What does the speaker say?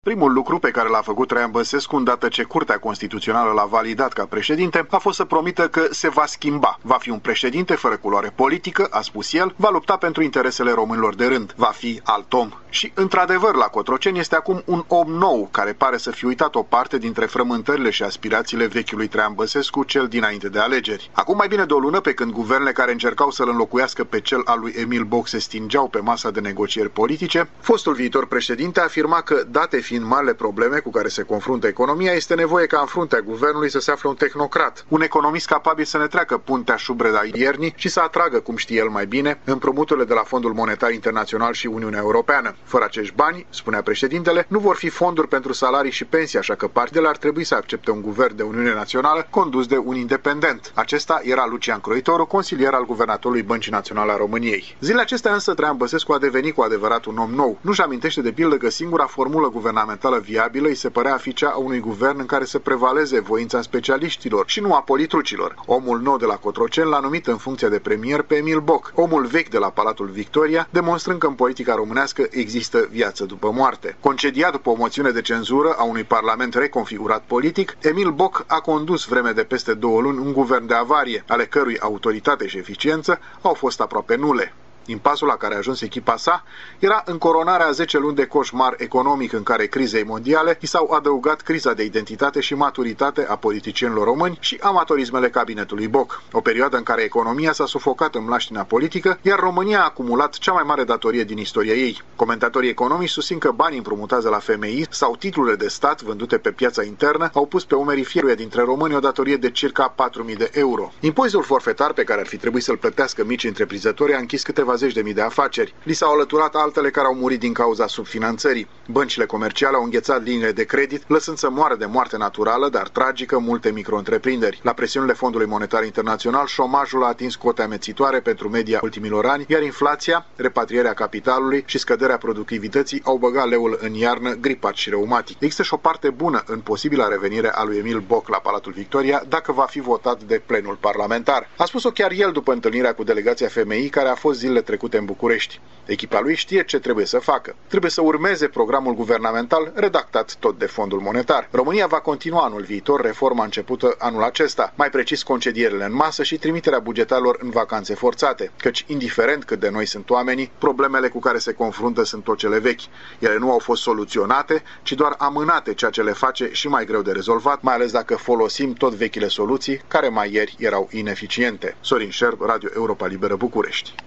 Primul lucru pe care l-a făcut Traian Băsescu îndată ce Curtea Constituțională l-a validat ca președinte a fost să promită că se va schimba. Va fi un președinte fără culoare politică, a spus el, va lupta pentru interesele românilor de rând. Va fi alt om. Și, într-adevăr, la Cotroceni este acum un om nou, care pare să fi uitat o parte dintre frământările și aspirațiile vechiului Traian Băsescu, cel dinainte de alegeri. Acum mai bine de o lună, pe când guvernele care încercau să-l înlocuiască pe cel al lui Emil Boc se stingeau pe masa de negocieri politice, fostul viitor președinte afirma că, date fiind marile probleme cu care se confruntă economia, este nevoie ca în fruntea guvernului să se afle un tehnocrat, un economist capabil să ne treacă puntea șubreda iernii și să atragă, cum știe el mai bine, împrumuturile de la Fondul Monetar Internațional și Uniunea Europeană. Fără acești bani, spunea președintele, nu vor fi fonduri pentru salarii și pensii, așa că partidele ar trebui să accepte un guvern de Uniune Națională condus de un independent. Acesta era Lucian Croitoru, consilier al guvernatorului Băncii Naționale a României. Zilele acestea însă Traian Băsescu a devenit cu adevărat un om nou. Nu-și amintește de pildă că singura formulă guvernamentală viabilă îi se părea a fi cea a unui guvern în care să prevaleze voința specialiștilor și nu a politrucilor. Omul nou de la Cotroceni l-a numit în funcție de premier pe Emil Boc, omul vechi de la Palatul Victoria, demonstrând că în politica românească există viață după moarte. Concediat după o moțiune de cenzură a unui parlament reconfigurat politic, Emil Boc a condus vreme de peste 2 luni un guvern de avarie, ale cărui autoritate și eficiență au fost aproape nule. Impasul la care a ajuns echipa sa era încoronarea a 10 luni de coșmar economic în care crizei mondiale i s-au adăugat criza de identitate și maturitate a politicienilor români și amatorismele cabinetului Boc. O perioadă în care economia s-a sufocat în mlaștina politică, iar România a acumulat cea mai mare datorie din istoria ei. Comentatorii economici susțin că banii împrumutați de la FMI sau titlurile de stat vândute pe piața internă au pus pe umerii fiecăruia dintre români o datorie de circa 4.000 de euro. Impozitul forfetar pe care ar fi trebuit să-l plătească mici întreprinzători a închis câteva zeci de mii de afaceri. Li s-au alăturat altele care au murit din cauza subfinanțării. Băncile comerciale au înghețat liniile de credit, lăsând să moară de moarte naturală, dar tragică, multe micro-întreprinderi. La presiunile Fondului Monetar Internațional, șomajul a atins cote amețitoare pentru media ultimilor ani, iar inflația, repatrierea capitalului și scăderea productivității au băgat leul în iarnă, gripat și reumatic. Există și o parte bună în posibila revenire a lui Emil Boc la Palatul Victoria dacă va fi votat de plenul parlamentar. A spus-o chiar el după întâlnirea cu delegația FMI care a fost zilele trecute în București. Echipa lui știe ce trebuie să facă. Trebuie să urmeze programul guvernamental redactat tot de Fondul Monetar. România va continua anul viitor reforma începută anul acesta, mai precis concedierile în masă și trimiterea bugetarilor în vacanțe forțate, căci indiferent cât de noi sunt oamenii, problemele cu care se confruntă sunt tot cele vechi. Ele nu au fost soluționate, ci doar amânate, ceea ce le face și mai greu de rezolvat, mai ales dacă folosim tot vechile soluții care mai ieri erau ineficiente. Sorin Șerb, Radio Europa Liberă, București.